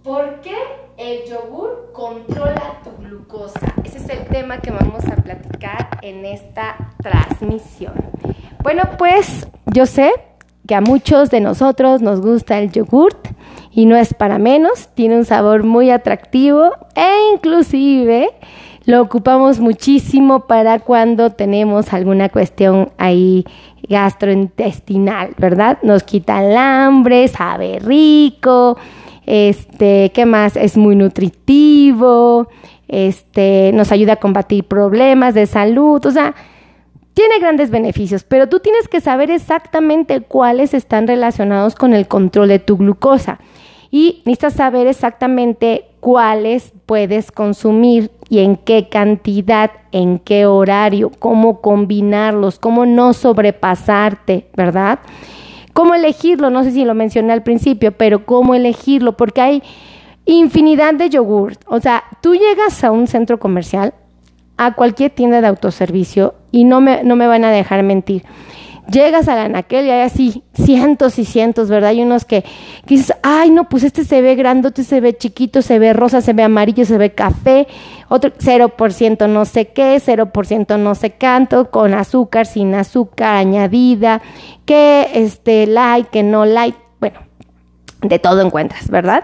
¿Por qué el yogur controla tu glucosa? Ese es el tema que vamos a platicar en esta transmisión. Bueno, pues yo sé que a muchos de nosotros nos gusta el yogurt y no es para menos, tiene un sabor muy atractivo e inclusive lo ocupamos muchísimo para cuando tenemos alguna cuestión ahí gastrointestinal, ¿verdad? Nos quita el hambre, sabe rico, ¿qué más? Es muy nutritivo, nos ayuda a combatir problemas de salud, o sea, tiene grandes beneficios, pero tú tienes que saber exactamente cuáles están relacionados con el control de tu glucosa y necesitas saber exactamente cuáles puedes consumir y en qué cantidad, en qué horario, cómo combinarlos, cómo no sobrepasarte, ¿verdad? ¿Cómo elegirlo? No sé si lo mencioné al principio, pero ¿cómo elegirlo? Porque hay infinidad de yogur. O sea, tú llegas a un centro comercial, a cualquier tienda de autoservicio y no me van a dejar mentir. Llegas a la anaquel y hay así cientos y cientos, ¿verdad? Hay unos que dices, ay, no, pues este se ve grandote, se ve chiquito, se ve rosa, se ve amarillo, se ve café, otro 0% no sé qué, 0% no sé cuánto, con azúcar, sin azúcar, añadida, que light, que no light, bueno, de todo encuentras, ¿verdad?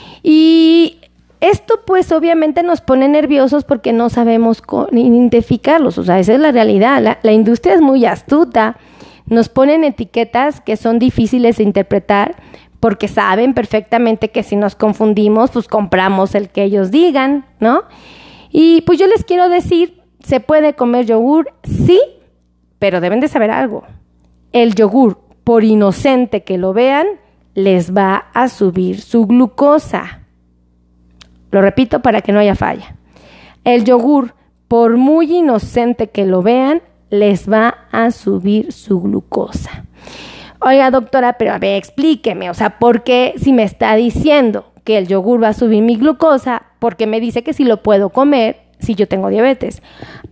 Y esto pues obviamente nos pone nerviosos porque no sabemos identificarlos, o sea, esa es la realidad, la industria es muy astuta. Nos ponen etiquetas que son difíciles de interpretar porque saben perfectamente que si nos confundimos, pues compramos el que ellos digan, ¿no? Y pues yo les quiero decir, ¿se puede comer yogur? Sí, pero deben de saber algo. El yogur, por inocente que lo vean, les va a subir su glucosa. Lo repito para que no haya falla. El yogur, por muy inocente que lo vean, les va a subir su glucosa. Oiga, doctora, pero a ver, explíqueme, o sea, ¿por qué si me está diciendo que el yogur va a subir mi glucosa, por qué me dice que si lo puedo comer si yo tengo diabetes?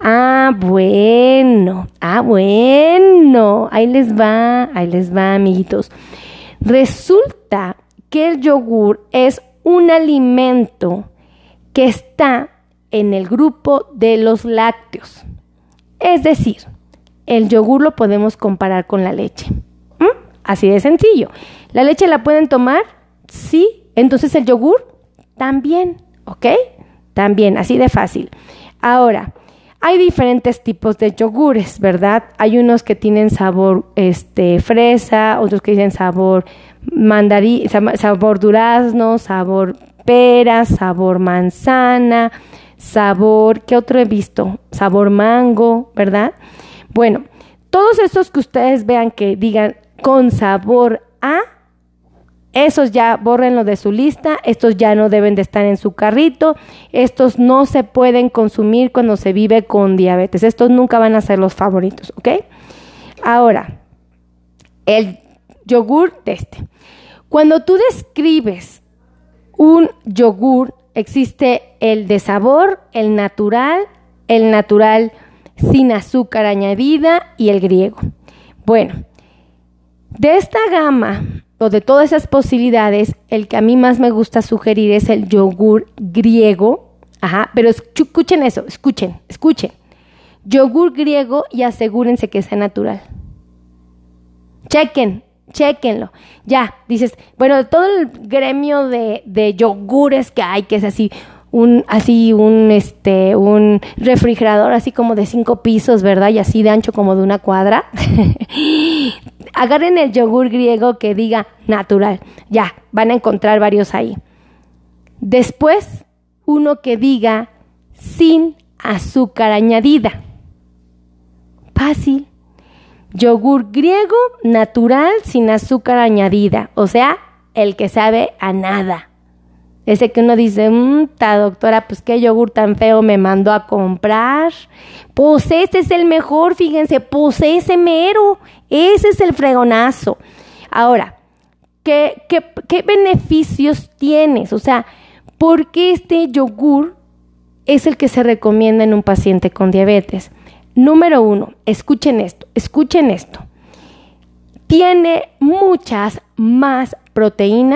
Bueno, ahí les va, amiguitos. Resulta que el yogur es un alimento que está en el grupo de los lácteos. Es decir, el yogur lo podemos comparar con la leche. Así de sencillo. ¿La leche la pueden tomar? Sí. Entonces el yogur también, ¿ok? También, así de fácil. Ahora, hay diferentes tipos de yogures, ¿verdad? Hay unos que tienen sabor fresa, otros que tienen sabor mandarín, sabor durazno, sabor pera, sabor manzana, sabor, ¿qué otro he visto? Sabor mango, ¿verdad? Bueno, todos estos que ustedes vean que digan con sabor a, esos ya bórrenlo de su lista, estos ya no deben de estar en su carrito, estos no se pueden consumir cuando se vive con diabetes, estos nunca van a ser los favoritos, ¿ok? Ahora, el yogur cuando tú describes un yogur, existe el de sabor, el natural sin azúcar añadida y el griego. Bueno, de esta gama o de todas esas posibilidades, el que a mí más me gusta sugerir es el yogur griego. Pero escuchen eso, escuchen. Yogur griego y asegúrense que sea natural. Chéquenlo. Ya, dices, bueno, de todo el gremio de yogures que hay, que es así, un refrigerador así como de 5 pisos, ¿verdad? Y así de ancho como de una cuadra. Agarren el yogur griego que diga natural. Ya, van a encontrar varios ahí. Después, uno que diga sin azúcar añadida. Fácil. Yogur griego natural sin azúcar añadida, o sea, el que sabe a nada. Ese que uno dice, doctora, pues qué yogur tan feo me mandó a comprar. Pues este es el mejor, fíjense, pues ese mero, ese es el fregonazo. Ahora, ¿qué beneficios tienes? O sea, ¿por qué este yogur es el que se recomienda en un paciente con diabetes? Número 1, escuchen esto. Tiene muchas más proteínas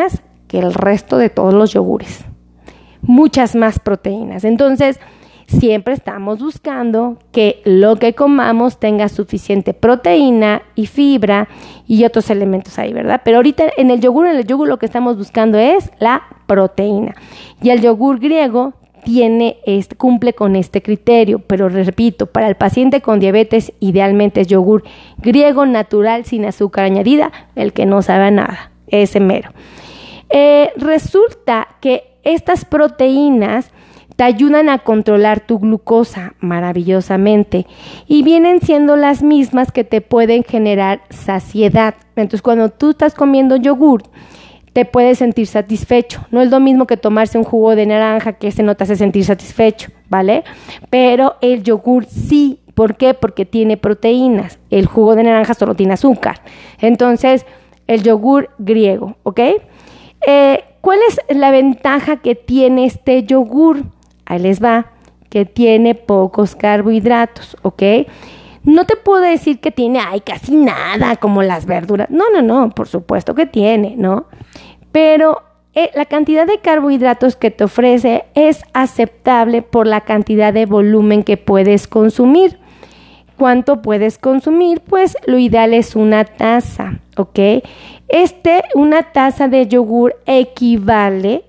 que el resto de todos los yogures. Muchas más proteínas. Entonces, siempre estamos buscando que lo que comamos tenga suficiente proteína y fibra y otros elementos ahí, ¿verdad? Pero ahorita en el yogur lo que estamos buscando es la proteína. Y el yogur griego cumple con este criterio, pero repito, para el paciente con diabetes idealmente es yogur griego natural sin azúcar añadida, el que no sabe nada, ese mero. Resulta que estas proteínas te ayudan a controlar tu glucosa maravillosamente y vienen siendo las mismas que te pueden generar saciedad. Entonces, cuando tú estás comiendo yogur, te puedes sentir satisfecho. No es lo mismo que tomarse un jugo de naranja, que ese no te hace sentir satisfecho, ¿vale? Pero el yogur sí. ¿Por qué? Porque tiene proteínas. El jugo de naranja solo tiene azúcar. Entonces, el yogur griego, ¿ok? ¿Cuál es la ventaja que tiene este yogur? Ahí les va, que tiene pocos carbohidratos, ¿ok? No te puedo decir que tiene, casi nada, como las verduras. No, por supuesto que tiene, ¿no? Pero la cantidad de carbohidratos que te ofrece es aceptable por la cantidad de volumen que puedes consumir. ¿Cuánto puedes consumir? Pues lo ideal es una taza, ¿ok? Una taza de yogur equivale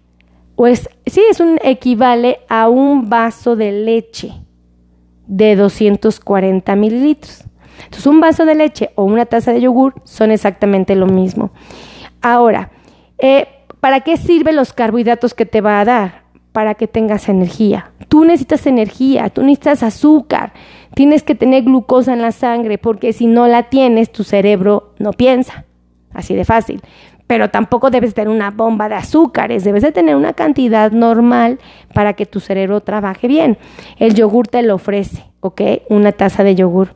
a un vaso de leche de 240 mililitros. Entonces, un vaso de leche o una taza de yogur son exactamente lo mismo. Ahora, ¿para qué sirven los carbohidratos que te va a dar? Para que tengas energía. Tú necesitas energía, tú necesitas azúcar, tienes que tener glucosa en la sangre, porque si no la tienes, tu cerebro no piensa. Así de fácil. Pero tampoco debes tener una bomba de azúcares, debes de tener una cantidad normal para que tu cerebro trabaje bien. El yogur te lo ofrece, ¿ok? Una taza de yogur.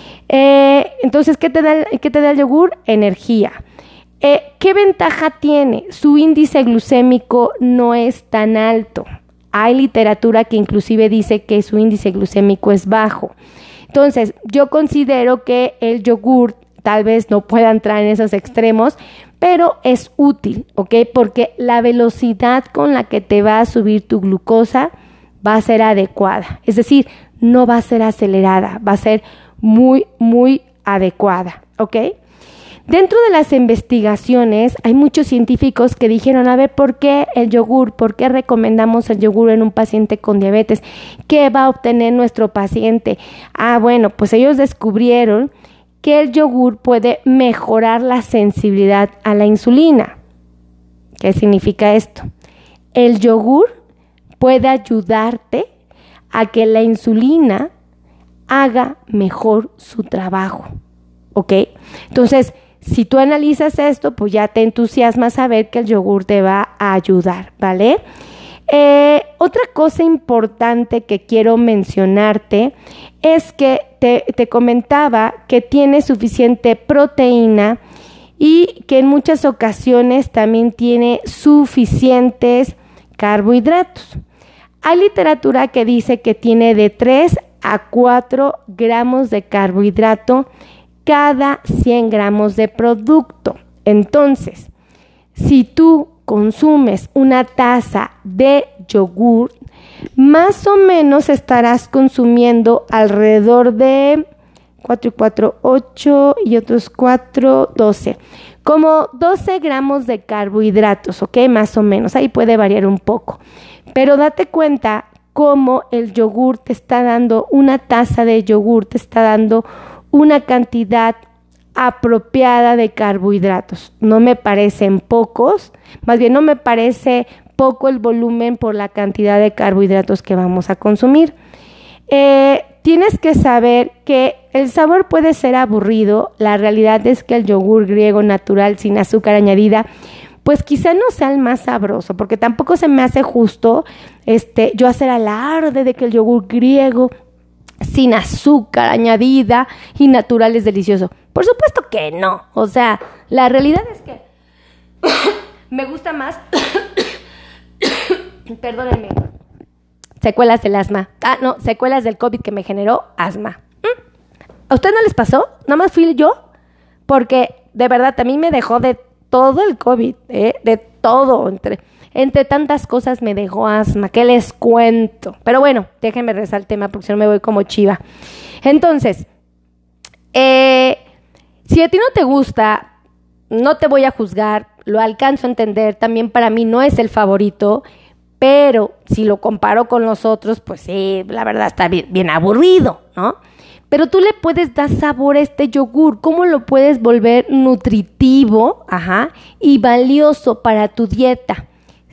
Entonces, ¿qué te da el yogur? Energía. ¿Qué ventaja tiene? Su índice glucémico no es tan alto. Hay literatura que inclusive dice que su índice glucémico es bajo. Entonces, yo considero que el yogur tal vez no pueda entrar en esos extremos, pero es útil, ¿ok? Porque la velocidad con la que te va a subir tu glucosa va a ser adecuada. Es decir, no va a ser acelerada, va a ser muy, muy adecuada, ¿ok? Dentro de las investigaciones hay muchos científicos que dijeron, a ver, ¿por qué el yogur? ¿Por qué recomendamos el yogur en un paciente con diabetes? ¿Qué va a obtener nuestro paciente? Bueno, pues ellos descubrieron que el yogur puede mejorar la sensibilidad a la insulina. ¿Qué significa esto? El yogur puede ayudarte a que la insulina haga mejor su trabajo, ¿ok? Entonces, si tú analizas esto, pues ya te entusiasma saber que el yogur te va a ayudar, ¿vale? Otra cosa importante que quiero mencionarte es que te comentaba que tiene suficiente proteína y que en muchas ocasiones también tiene suficientes carbohidratos. Hay literatura que dice que tiene de 3 a 4 gramos de carbohidrato cada 100 gramos de producto. Entonces, si tú consumes una taza de yogur, más o menos estarás consumiendo alrededor de 4 y 4, 8 y otros 4, 12. Como 12 gramos de carbohidratos, ¿ok? Más o menos, ahí puede variar un poco. Pero date cuenta cómo el yogur te está dando, una taza de yogur te está dando una cantidad apropiada de carbohidratos. No me parecen pocos, más bien no me parece poco el volumen por la cantidad de carbohidratos que vamos a consumir. Tienes que saber que el sabor puede ser aburrido. La realidad es que el yogur griego natural sin azúcar añadida, pues quizá no sea el más sabroso, porque tampoco se me hace justo yo hacer alarde de que el yogur griego sin azúcar añadida y natural es delicioso. Por supuesto que no. O sea, la realidad es que me gusta más perdónenme, secuelas del asma. Secuelas del COVID que me generó asma. ¿A usted no les pasó? Nada más fui yo, porque de verdad a mí me dejó de todo el COVID, de todo, entre tantas cosas me dejó asma, ¿qué les cuento? Pero bueno, déjenme regresar al tema porque si no me voy como chiva. Entonces, si a ti no te gusta, no te voy a juzgar, lo alcanzo a entender, también para mí no es el favorito, pero si lo comparo con los otros, pues sí, la verdad está bien aburrido, ¿no? Pero tú le puedes dar sabor a este yogur. ¿Cómo lo puedes volver nutritivo, y valioso para tu dieta?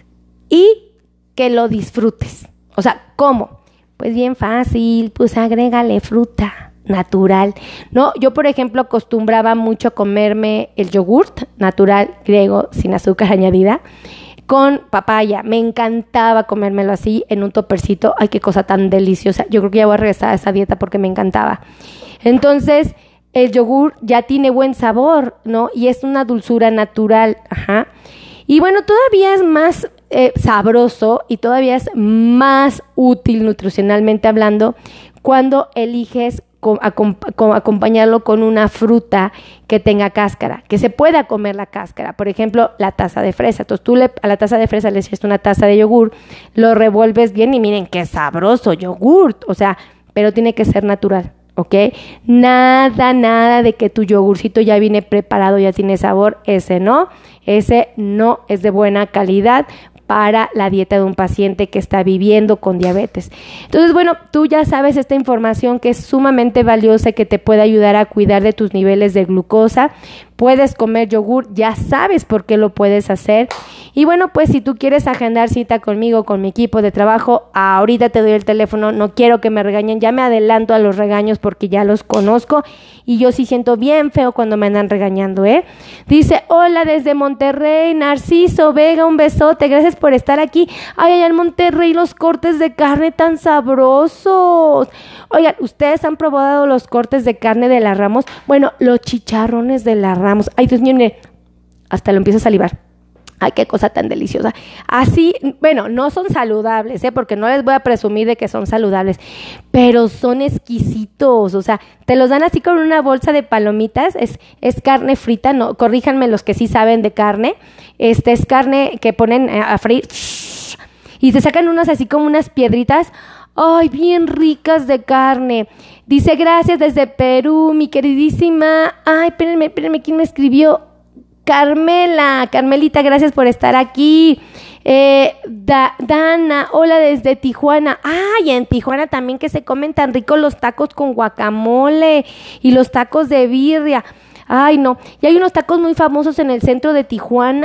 Y que lo disfrutes. O sea, ¿cómo? Pues bien fácil, pues agrégale fruta natural, ¿no? Yo, por ejemplo, acostumbraba mucho a comerme el yogurt natural griego sin azúcar añadida con papaya. Me encantaba comérmelo así en un topercito. Ay, qué cosa tan deliciosa. Yo creo que ya voy a regresar a esa dieta porque me encantaba. Entonces, el yogur ya tiene buen sabor, ¿no? Y es una dulzura natural, Y bueno, todavía es más sabroso y todavía es más útil nutricionalmente hablando cuando eliges acompañarlo con una fruta que tenga cáscara, que se pueda comer la cáscara. Por ejemplo, la taza de fresa. Entonces tú a la taza de fresa le echas una taza de yogur, lo revuelves bien y miren qué sabroso yogur. O sea, pero tiene que ser natural, ¿ok? Nada de que tu yogurcito ya viene preparado, ya tiene sabor. Ese no es de buena calidad para la dieta de un paciente que está viviendo con diabetes. Entonces, bueno, tú ya sabes esta información que es sumamente valiosa y que te puede ayudar a cuidar de tus niveles de glucosa. Puedes comer yogur, ya sabes por qué lo puedes hacer. Y bueno, pues si tú quieres agendar cita conmigo, con mi equipo de trabajo, ahorita te doy el teléfono. No quiero que me regañen, ya me adelanto a los regaños porque ya los conozco y yo sí siento bien feo cuando me andan regañando, Dice, hola desde Monterrey, Narciso Vega, un besote, gracias por estar aquí. Ay, allá en Monterrey los cortes de carne tan sabrosos. Oigan, ¿ustedes han probado los cortes de carne de la Ramos? Bueno, los chicharrones de la Ramos. Ay, Dios mío, hasta lo empiezo a salivar. Ay, qué cosa tan deliciosa. Así, bueno, no son saludables, porque no les voy a presumir de que son saludables, pero son exquisitos. O sea, te los dan así con una bolsa de palomitas. Es carne frita, no, corríjanme los que sí saben de carne. Es carne que ponen a freír y te sacan unas así como unas piedritas. Ay, bien ricas de carne. Dice, gracias desde Perú, mi queridísima. Ay, espérenme, ¿quién me escribió? Carmelita, gracias por estar aquí. Dana, hola desde Tijuana. Ay, en Tijuana también que se comen tan ricos los tacos con guacamole y los tacos de birria. Ay, no. Y hay unos tacos muy famosos en el centro de Tijuana.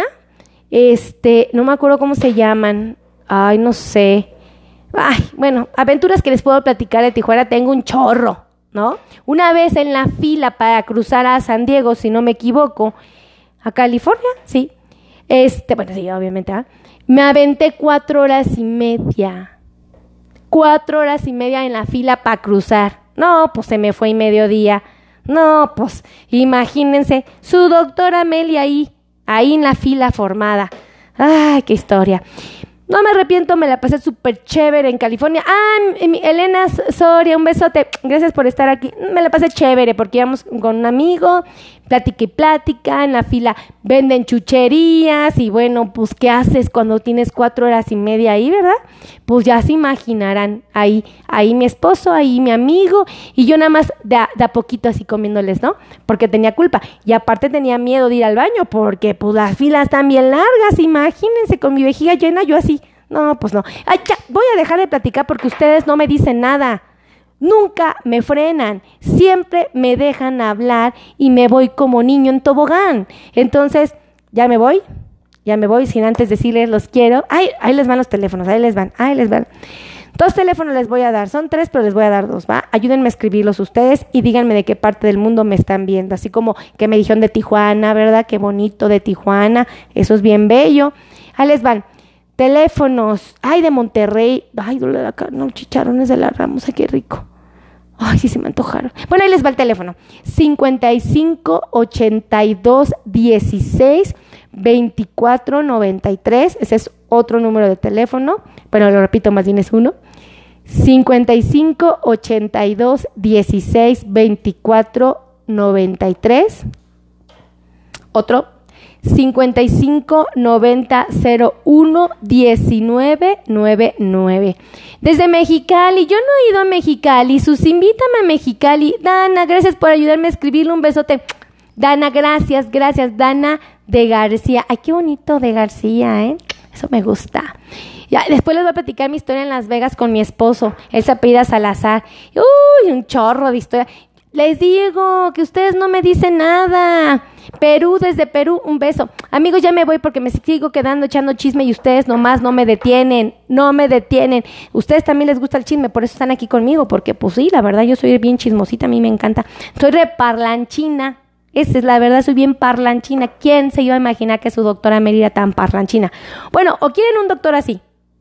No me acuerdo cómo se llaman. Ay, no sé. Ay, bueno, aventuras que les puedo platicar de Tijuana, tengo un chorro, ¿no? Una vez en la fila para cruzar a San Diego, si no me equivoco, a California, sí. Bueno, sí, obviamente, me aventé 4 horas y media. 4 horas y media en la fila para cruzar. No, pues se me fue mediodía. No, pues, imagínense, su doctora Amelia ahí en la fila formada. Ay, qué historia. No me arrepiento, me la pasé súper chévere en California. Elena Soria, un besote. Gracias por estar aquí. Me la pasé chévere porque íbamos con un amigo, plática en la fila. Venden chucherías y bueno, pues ¿qué haces cuando tienes 4 horas y media ahí, verdad? Pues ya se imaginarán. Ahí mi esposo, ahí mi amigo y yo nada más de a poquito así comiéndoles, ¿no? Porque tenía culpa. Y aparte tenía miedo de ir al baño porque pues las filas están bien largas. Imagínense, con mi vejiga llena, yo así. No, pues no. Ay, ya, voy a dejar de platicar porque ustedes no me dicen nada. Nunca me frenan. Siempre me dejan hablar y me voy como niño en tobogán. Entonces, ya me voy sin antes decirles los quiero. Ay, ahí les van los teléfonos, ahí les van. 2 teléfonos les voy a dar, son 3, pero les voy a dar 2, ¿va? Ayúdenme a escribirlos ustedes y díganme de qué parte del mundo me están viendo. Así como que me dijeron de Tijuana, ¿verdad? Qué bonito de Tijuana, eso es bien bello. Ahí les van. Teléfonos, ay, de Monterrey, ay, duele la carne, no, chicharrones de la Ramos, ay, qué rico. Ay, sí se me antojaron. Bueno, ahí les va el teléfono. 55 82 16 24 93. Ese es otro número de teléfono, pero lo repito, más bien es uno. 55 82 16 24 93. Otro. 55 90 01 19 99. Desde Mexicali, yo no he ido a Mexicali, invítame a Mexicali. Dana, gracias por ayudarme a escribirle, un besote. Dana, gracias, Dana de García. Ay, qué bonito de García, eso me gusta. Ya, después les voy a platicar mi historia en Las Vegas con mi esposo. Él se apellida Salazar. Uy, un chorro de historia. Les digo que ustedes no me dicen nada. Perú, desde Perú, un beso. Amigos, ya me voy porque me sigo quedando echando chisme y ustedes nomás no me detienen. Ustedes también les gusta el chisme, por eso están aquí conmigo, porque pues sí, la verdad yo soy bien chismosita, a mí me encanta. Soy reparlanchina. Esa es la verdad, soy bien parlanchina. ¿Quién se iba a imaginar que su doctora Mérida tan parlanchina? Bueno, ¿o quieren un doctor así?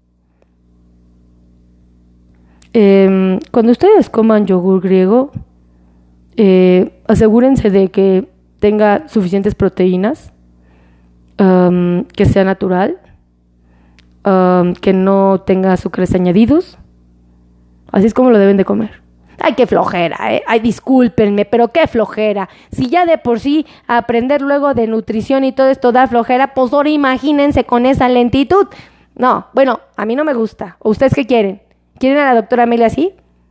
Cuando ustedes coman yogur griego, asegúrense de que tenga suficientes proteínas, que sea natural, que no tenga azúcares añadidos. Así es como lo deben de comer. Ay, qué flojera, Ay, discúlpenme, pero qué flojera. Si ya de por sí aprender luego de nutrición y todo esto da flojera, pues ahora imagínense con esa lentitud. No, bueno, a mí no me gusta. ¿O ustedes qué quieren? ¿Quieren a la doctora Amelia así?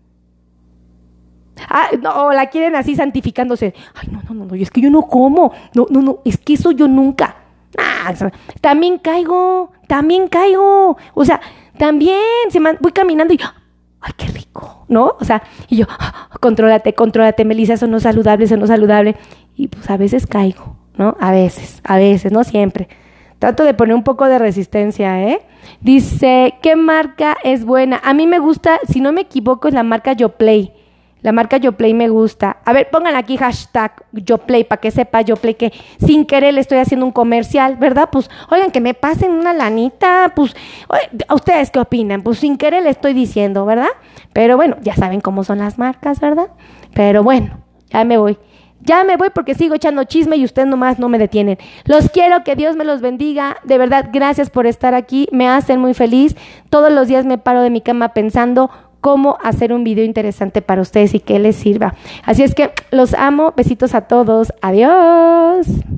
Ah, no, o la quieren así santificándose. Ay, no, es que yo no como. No, es que eso yo nunca. También caigo. O sea, también voy caminando y ay, qué rico, ¿no? O sea, y yo, contrólate, Melissa, eso no es saludable. Y pues a veces caigo, ¿no? A veces, no siempre. Trato de poner un poco de resistencia, Dice, ¿qué marca es buena? A mí me gusta, si no me equivoco, es la marca Yoplait. La marca Yoplait me gusta. A ver, pongan aquí hashtag Yoplait para que sepa Yoplait que sin querer le estoy haciendo un comercial, ¿verdad? Pues, oigan, que me pasen una lanita, pues, ¿ustedes qué opinan? Pues sin querer le estoy diciendo, ¿verdad? Pero bueno, ya saben cómo son las marcas, ¿verdad? Pero bueno, ya me voy porque sigo echando chisme y ustedes nomás no me detienen. Los quiero, que Dios me los bendiga. De verdad, gracias por estar aquí. Me hacen muy feliz. Todos los días me paro de mi cama pensando cómo hacer un video interesante para ustedes y que les sirva. Así es que los amo. Besitos a todos. Adiós.